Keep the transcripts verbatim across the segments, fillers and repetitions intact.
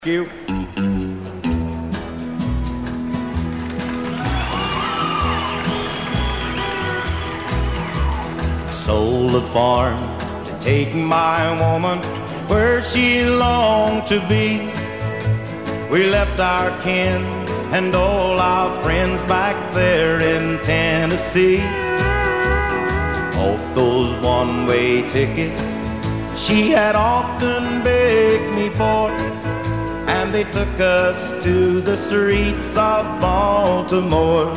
You. Sold the farm to take my woman where she longed to be. We left our kin and all our friends back there in Tennessee. Bought those one-way tickets she had often begged me for, and they took us to the streets of Baltimore.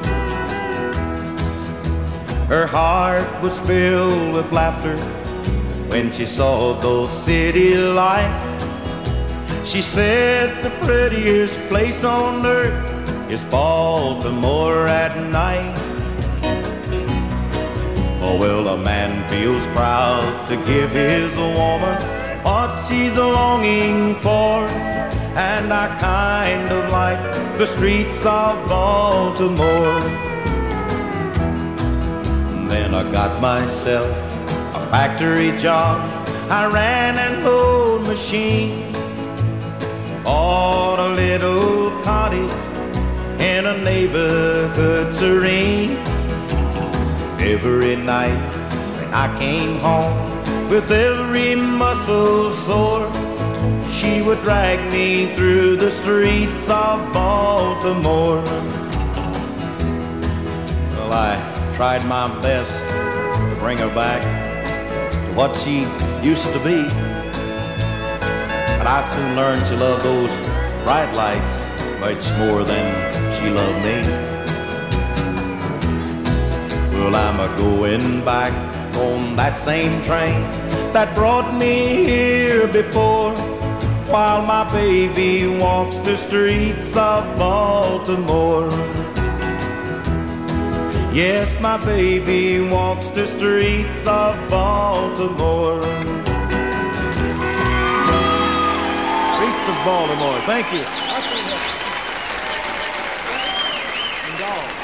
Her heart was filled with laughter when she saw those city lights. She said the prettiest place on earth is Baltimore at night. Oh, well, a man feels proud to give his woman what she's longing for, and I kind of like the streets of Baltimore. And then I got myself a factory job. I ran an old machine, bought a little cottage in a neighborhood serene. Every night when I came home with every muscle sore, she would drag me through the streets of Baltimore. Well, I tried my best to bring her back to what she used to be, but I soon learned she loved those bright lights much more than she loved me. Well, I'm a-going back on that same train that brought me here before, while my baby walks the streets of Baltimore. Yes, my baby walks the streets of Baltimore. Streets of Baltimore. Thank you.